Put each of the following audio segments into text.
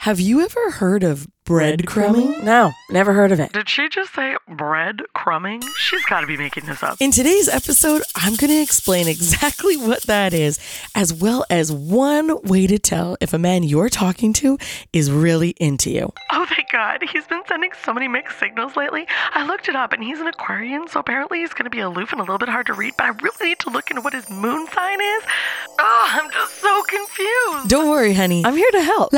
Have you ever heard of breadcrumbing? No, never heard of it. Did she just say breadcrumbing? She's got to be making this up. In today's episode, I'm going to explain exactly what that is, as well as one way to tell if a man you're talking to is really into you. Oh, thank God. He's been sending so many mixed signals lately. I looked it up, and he's an Aquarian, so apparently he's going to be aloof and a little bit hard to read, but I really need to look into what his moon sign is. Oh, I'm just so confused. Don't worry, honey. I'm here to help.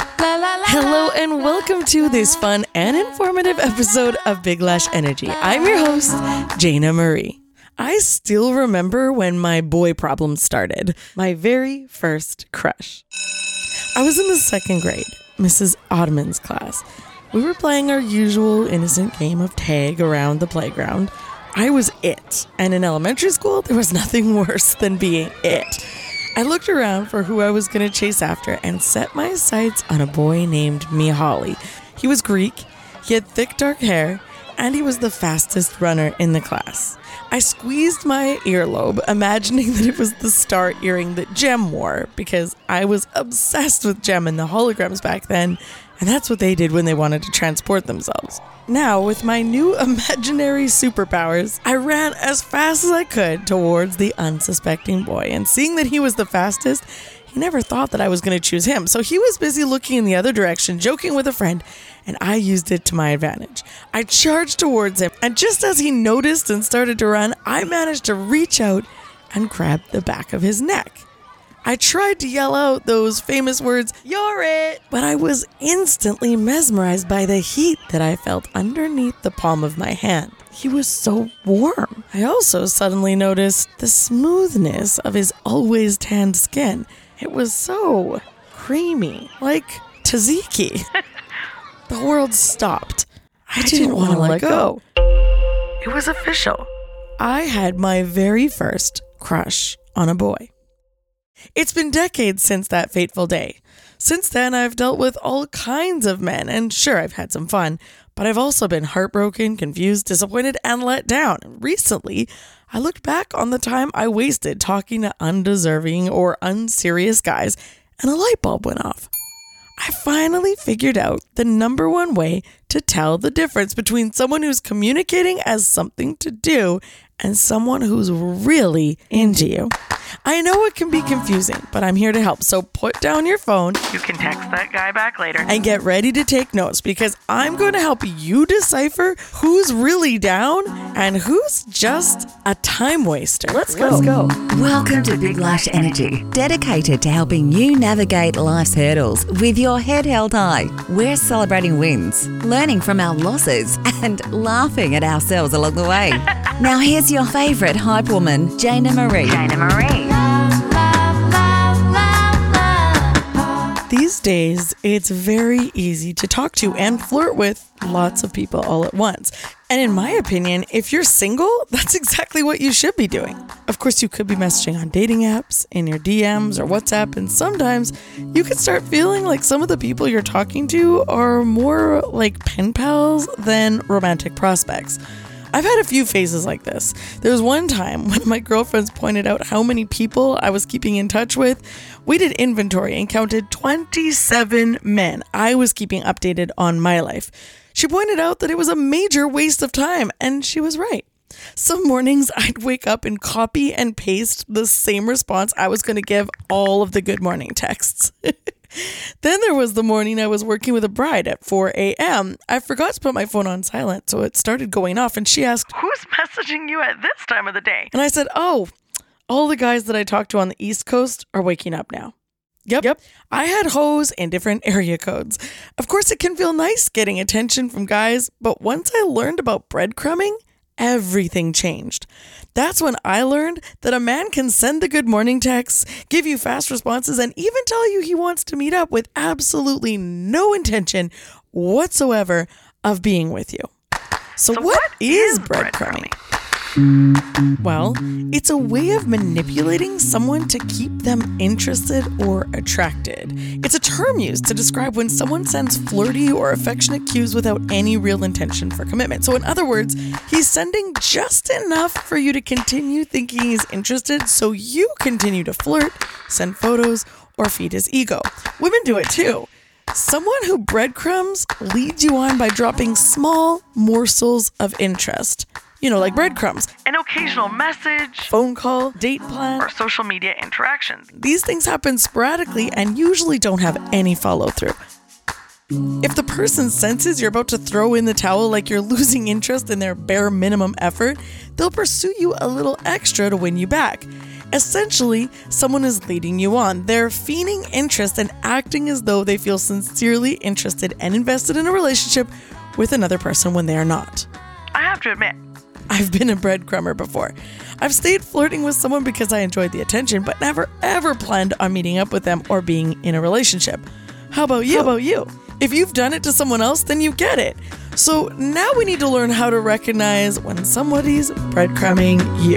Hello and welcome to this fun and informative episode of Big Lash Energy. I'm your host, Jana Marie. I still remember when my boy problem started. My very first crush. I was in the second grade, Mrs. Ottoman's class. We were playing our usual innocent game of tag around the playground. I was it, and in elementary school, there was nothing worse than being it. I looked around for who I was going to chase after and set my sights on a boy named Mihaly. He was Greek, he had thick dark hair, and he was the fastest runner in the class. I squeezed my earlobe, imagining that it was the star earring that Jem wore, because I was obsessed with Jem and the holograms back then, and that's what they did when they wanted to transport themselves. Now, with my new imaginary superpowers, I ran as fast as I could towards the unsuspecting boy, and seeing that he was the fastest, he never thought that I was going to choose him, so he was busy looking in the other direction, joking with a friend, and I used it to my advantage. I charged towards him, and just as he noticed and started to run, I managed to reach out and grab the back of his neck. I tried to yell out those famous words, "You're it!" but I was instantly mesmerized by the heat that I felt underneath the palm of my hand. He was so warm. I also suddenly noticed the smoothness of his always tanned skin. It was so creamy, like tzatziki. The world stopped. I didn't want to let go. It was official. I had my very first crush on a boy. It's been decades since that fateful day. Since then, I've dealt with all kinds of men, and sure, I've had some fun, but I've also been heartbroken, confused, disappointed, and let down. Recently, I looked back on the time I wasted talking to undeserving or unserious guys, and a light bulb went off. I finally figured out the number one way to tell the difference between someone who's communicating as something to do and someone who's really into you. I know it can be confusing, but I'm here to help. So put down your phone. You can text that guy back later. And get ready to take notes, because I'm going to help you decipher who's really down and who's just a time waster. Let's go. Welcome to Big Lash Energy, dedicated to helping you navigate life's hurdles with your head held high. We're celebrating wins, learning from our losses, and laughing at ourselves along the way. Now here's your favourite hype woman, Jana Marie. These days, it's very easy to talk to and flirt with lots of people all at once. And in my opinion, if you're single, that's exactly what you should be doing. Of course, you could be messaging on dating apps, in your DMs or WhatsApp, and sometimes you could start feeling like some of the people you're talking to are more like pen pals than romantic prospects. I've had a few phases like this. There was one time when my girlfriends pointed out how many people I was keeping in touch with. We did inventory and counted 27 men I was keeping updated on my life. She pointed out that it was a major waste of time, and she was right. Some mornings I'd wake up and copy and paste the same response I was going to give all of the good morning texts. Then there was the morning I was working with a bride at 4 a.m. I forgot to put my phone on silent, so it started going off, and she asked, "Who's messaging you at this time of the day?" And I said, "Oh, all the guys that I talked to on the East Coast are waking up now." Yep. I had hoes in different area codes. Of course, it can feel nice getting attention from guys, but once I learned about breadcrumbing, everything changed. That's when I learned that a man can send the good morning texts, give you fast responses, and even tell you he wants to meet up with absolutely no intention whatsoever of being with you. So what is breadcrumbing? Well, it's a way of manipulating someone to keep them interested or attracted. It's a term used to describe when someone sends flirty or affectionate cues without any real intention for commitment. So in other words, he's sending just enough for you to continue thinking he's interested, so you continue to flirt, send photos, or feed his ego. Women do it too. Someone who breadcrumbs leads you on by dropping small morsels of interest. Like breadcrumbs, An occasional message, phone call, date plan. or social media interactions. These things happen sporadically and usually don't have any follow through. If the person senses you're about to throw in the towel, like you're losing interest in their bare minimum effort, they'll pursue you a little extra to win you back. Essentially, someone is leading you on. They're feigning interest and acting as though they feel sincerely interested and invested in a relationship with another person when they are not. I have to admit, I've been a breadcrumber before. I've stayed flirting with someone because I enjoyed the attention, but never ever planned on meeting up with them or being in a relationship. How about you? If you've done it to someone else, then you get it. So now we need to learn how to recognize when somebody's breadcrumbing you.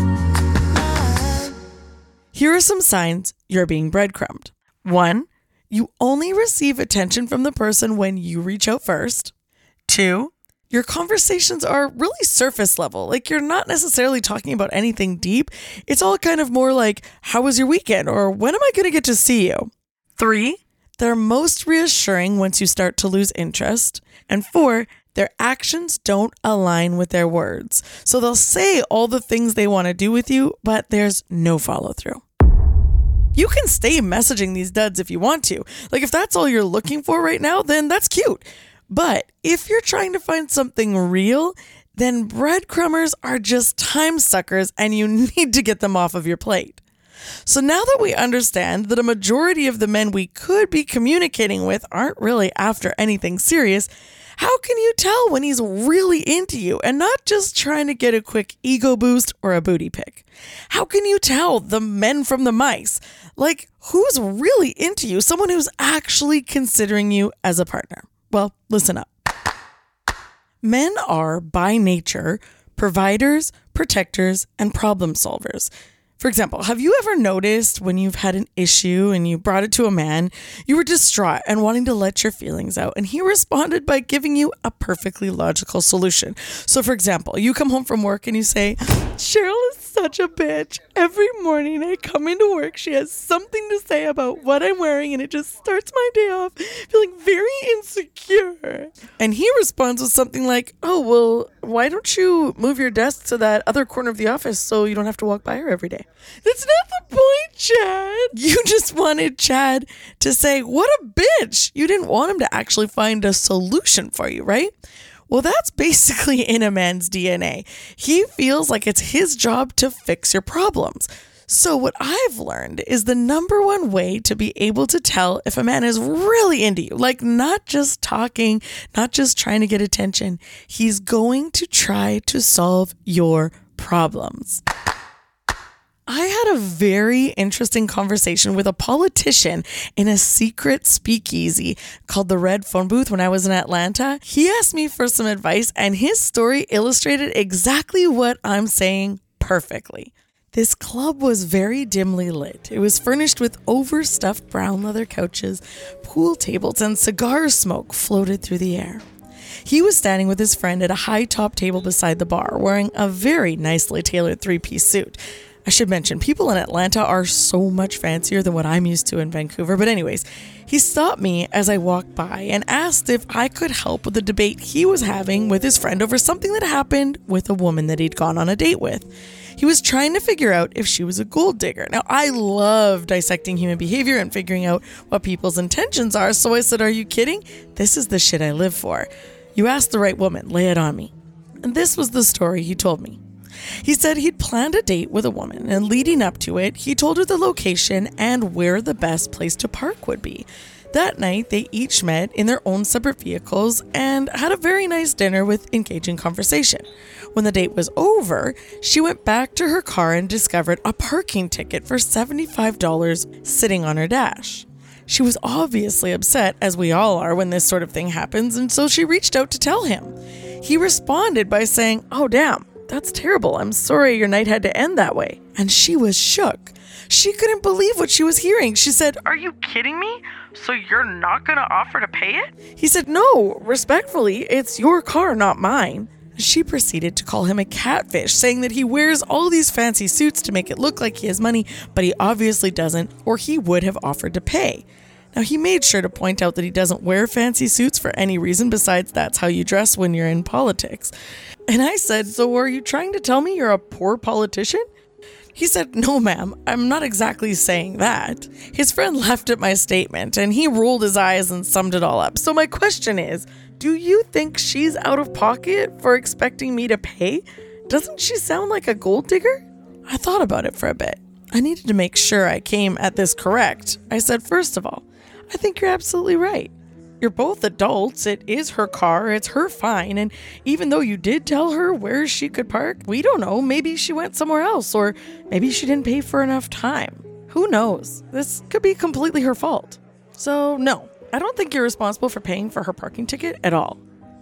Here are some signs you're being breadcrumbed. 1. You only receive attention from the person when you reach out first. 2. Your conversations are really surface level. Like you're not necessarily talking about anything deep. It's all kind of more like, how was your weekend? Or when am I going to get to see you? 3. They're most reassuring once you start to lose interest. And 4, their actions don't align with their words. So they'll say all the things they want to do with you, but there's no follow through. You can stay messaging these duds if you want to. Like if that's all you're looking for right now, then that's cute. But if you're trying to find something real, then breadcrumbers are just time suckers and you need to get them off of your plate. So now that we understand that a majority of the men we could be communicating with aren't really after anything serious, how can you tell when he's really into you and not just trying to get a quick ego boost or a booty pic? How can you tell the men from the mice? Like, who's really into you? Someone who's actually considering you as a partner. Well, listen up. Men are, by nature, providers, protectors, and problem solvers. For example, have you ever noticed when you've had an issue and you brought it to a man, you were distraught and wanting to let your feelings out, and he responded by giving you a perfectly logical solution? So for example, you come home from work and you say, Cheryl is such a bitch. Every morning I come into work, she has something to say about what I'm wearing, and it just starts my day off feeling very insecure. And he responds with something like, oh, well, why don't you move your desk to that other corner of the office so you don't have to walk by her every day? That's not the point, Chad. You just wanted Chad to say, what a bitch. You didn't want him to actually find a solution for you, right? Well, that's basically in a man's DNA. He feels like it's his job to fix your problems. So what I've learned is the number one way to be able to tell if a man is really into you, like not just talking, not just trying to get attention, he's going to try to solve your problems. I had a very interesting conversation with a politician in a secret speakeasy called the Red Phone Booth when I was in Atlanta. He asked me for some advice, and his story illustrated exactly what I'm saying perfectly. This club was very dimly lit. It was furnished with overstuffed brown leather couches, pool tables, and cigar smoke floated through the air. He was standing with his friend at a high top table beside the bar, wearing a very nicely tailored three-piece suit. I should mention, people in Atlanta are so much fancier than what I'm used to in Vancouver. But anyways, he stopped me as I walked by and asked if I could help with the debate he was having with his friend over something that happened with a woman that he'd gone on a date with. He was trying to figure out if she was a gold digger. Now, I love dissecting human behavior and figuring out what people's intentions are. So I said, are you kidding? This is the shit I live for. You asked the right woman. Lay it on me. And this was the story he told me. He said he'd planned a date with a woman, and leading up to it, he told her the location and where the best place to park would be. That night, they each met in their own separate vehicles and had a very nice dinner with engaging conversation. When the date was over, she went back to her car and discovered a parking ticket for $75 sitting on her dash. She was obviously upset, as we all are when this sort of thing happens, and so she reached out to tell him. He responded by saying, "Oh, damn. That's terrible. I'm sorry your night had to end that way." And she was shook. She couldn't believe what she was hearing. She said, Are you kidding me? So you're not going to offer to pay it? He said, "No, respectfully, it's your car, not mine." She proceeded to call him a catfish, saying that he wears all these fancy suits to make it look like he has money, but he obviously doesn't, or he would have offered to pay. Now, he made sure to point out that he doesn't wear fancy suits for any reason besides that's how you dress when you're in politics. And I said, so are you trying to tell me you're a poor politician? He said, no, ma'am, I'm not exactly saying that. His friend laughed at my statement and he rolled his eyes and summed it all up. So my question is, do you think she's out of pocket for expecting me to pay? Doesn't she sound like a gold digger? I thought about it for a bit. I needed to make sure I came at this correct. I said, first of all, I think you're absolutely right. You're both adults. It is her car. It's her fine. And even though you did tell her where she could park, we don't know. Maybe she went somewhere else, or maybe she didn't pay for enough time. Who knows? This could be completely her fault. So no, I don't think you're responsible for paying for her parking ticket at all.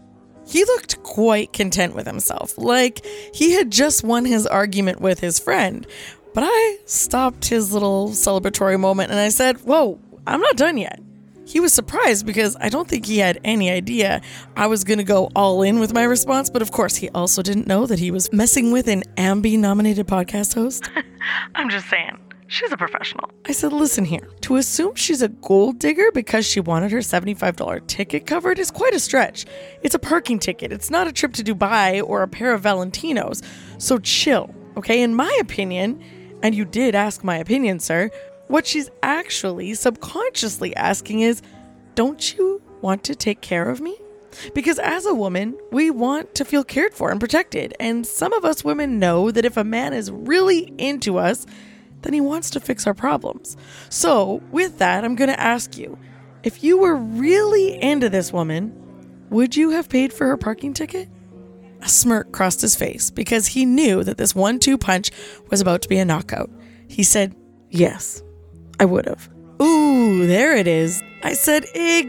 He looked quite content with himself, like he had just won his argument with his friend. But I stopped his little celebratory moment and I said, whoa, I'm not done yet. He was surprised because I don't think he had any idea I was going to go all in with my response. But of course, he also didn't know that he was messing with an Ambi-nominated podcast host. I'm just saying, she's a professional. I said, listen here, to assume she's a gold digger because she wanted her $75 ticket covered is quite a stretch. It's a parking ticket. It's not a trip to Dubai or a pair of Valentinos. So chill, okay? In my opinion, and you did ask my opinion, sir, what she's actually subconsciously asking is, don't you want to take care of me? Because as a woman, we want to feel cared for and protected. And some of us women know that if a man is really into us, then he wants to fix our problems. So with that, I'm going to ask you, if you were really into this woman, would you have paid for her parking ticket? A smirk crossed his face because he knew that this 1-2 punch was about to be a knockout. He said, yes. I would have. Ooh, there it is. I said,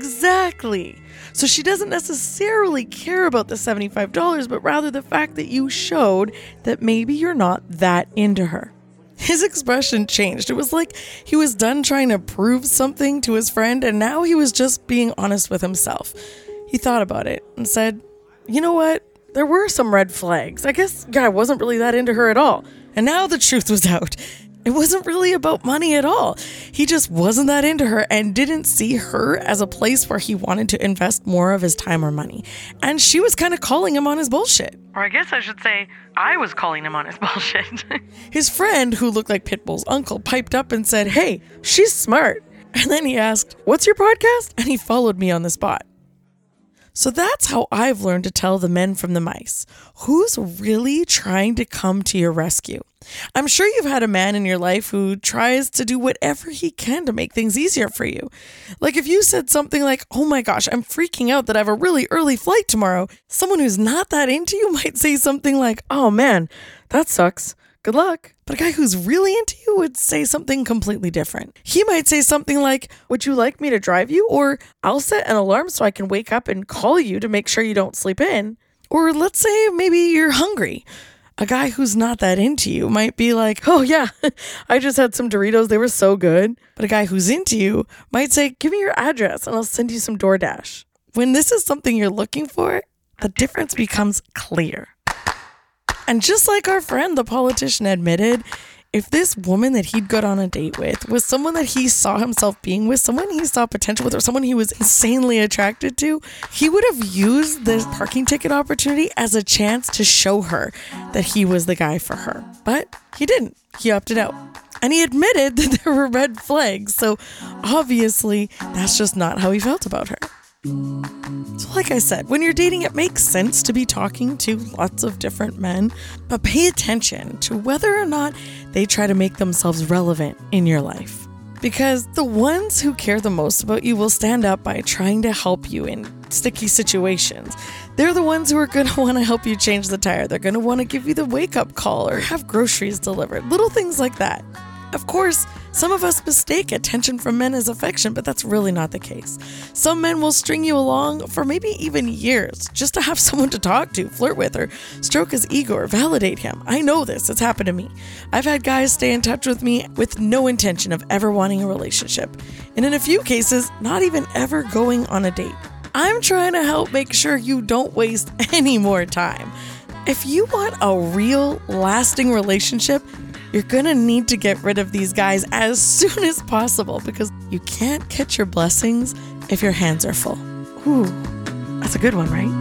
exactly. So she doesn't necessarily care about the $75, but rather the fact that you showed that maybe you're not that into her. His expression changed. It was like he was done trying to prove something to his friend, and now he was just being honest with himself. He thought about it and said, you know what? There were some red flags. I guess I wasn't really that into her at all. And now the truth was out. It wasn't really about money at all. He just wasn't that into her and didn't see her as a place where he wanted to invest more of his time or money. And she was kind of calling him on his bullshit. Or I guess I should say, I was calling him on his bullshit. His friend, who looked like Pitbull's uncle, piped up and said, hey, she's smart. And then he asked, what's your podcast? And he followed me on the spot. So that's how I've learned to tell the men from the mice. Who's really trying to come to your rescue? I'm sure you've had a man in your life who tries to do whatever he can to make things easier for you. Like if you said something like, oh my gosh, I'm freaking out that I have a really early flight tomorrow. Someone who's not that into you might say something like, oh man, that sucks. Good luck. But a guy who's really into you would say something completely different. He might say something like, would you like me to drive you? Or I'll set an alarm so I can wake up and call you to make sure you don't sleep in. Or let's say maybe you're hungry. A guy who's not that into you might be like, oh yeah, I just had some Doritos. They were so good. But a guy who's into you might say, give me your address and I'll send you some DoorDash. When this is something you're looking for, the difference becomes clear. And just like our friend, the politician, admitted, if this woman that he'd got on a date with was someone that he saw himself being with, someone he saw potential with, or someone he was insanely attracted to, he would have used this parking ticket opportunity as a chance to show her that he was the guy for her. But he didn't. He opted out. And he admitted that there were red flags. So obviously, that's just not how he felt about her. So like I said, when you're dating, it makes sense to be talking to lots of different men, but pay attention to whether or not they try to make themselves relevant in your life. Because the ones who care the most about you will stand up by trying to help you in sticky situations. They're the ones who are going to want to help you change the tire. They're going to want to give you the wake-up call or have groceries delivered. Little things like that. Of course, some of us mistake attention from men as affection, but that's really not the case. Some men will string you along for maybe even years just to have someone to talk to, flirt with, or stroke his ego or validate him. I know this. It's happened to me. I've had guys stay in touch with me with no intention of ever wanting a relationship, and in a few cases, not even ever going on a date. I'm trying to help make sure you don't waste any more time. If you want a real, lasting relationship, you're gonna need to get rid of these guys as soon as possible because you can't catch your blessings if your hands are full. Ooh, that's a good one, right?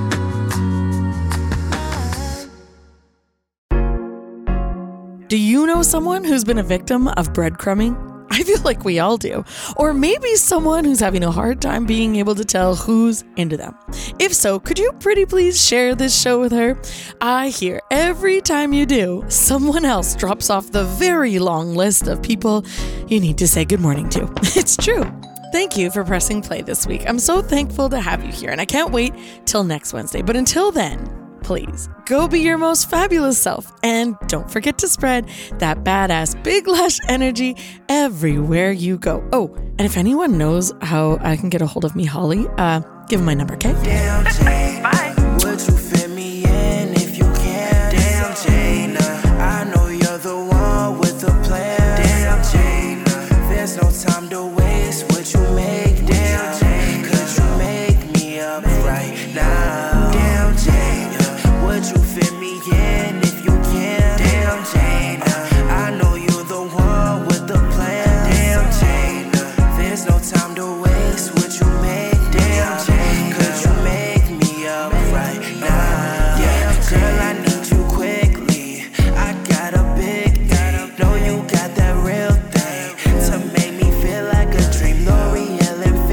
Do you know someone who's been a victim of breadcrumbing? I feel like we all do. Or maybe someone who's having a hard time being able to tell who's into them. If so, could you pretty please share this show with her? I hear every time you do, someone else drops off the very long list of people you need to say good morning to. It's true. Thank you for pressing play this week. I'm so thankful to have you here, and I can't wait till next Wednesday. But until then, please go be your most fabulous self, and don't forget to spread that badass Big Lash energy everywhere you go. Oh, and if anyone knows how I can get a hold of me, Holly, give them my number, okay? Damn, Jane, Bye. would you fit me in if you can? Damn, Jane, I know you're the one with the plan. Damn, Jane, there's no time to waste. Would you make? Damn, Jane, could you make me up right now? Damn, Jane, would you fit me in if you can? Damn, Jane, I know you're the one with the plan. Damn, Jane, there's no time to waste. Would you make? Damn, Jane, could you make me up right now? Yeah, girl, I need you quickly. I got a big thing. Know you got that real thing to make me feel like a dream. L'Oreal and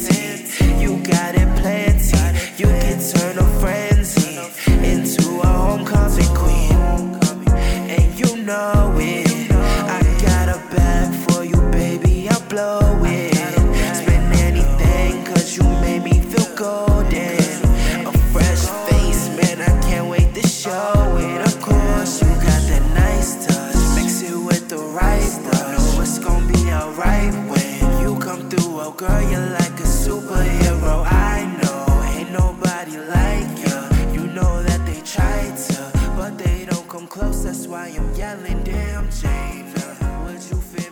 Fenty, you got it plenty. You can turn a frenzy into a homecoming queen, and you know it. I got a bag for you, baby, I'll blow it. Spend anything, cause you made me feel golden. A fresh face, man, I can't wait to show it. Of course, you got that nice touch, mix it with the right stuff. Know it's gonna be alright when you come through. Oh girl, you're like a superhero, I know. Ain't nobody like you. You know that they try to, but they don't come close. That's why I'm yelling, damn, Jane, would you feel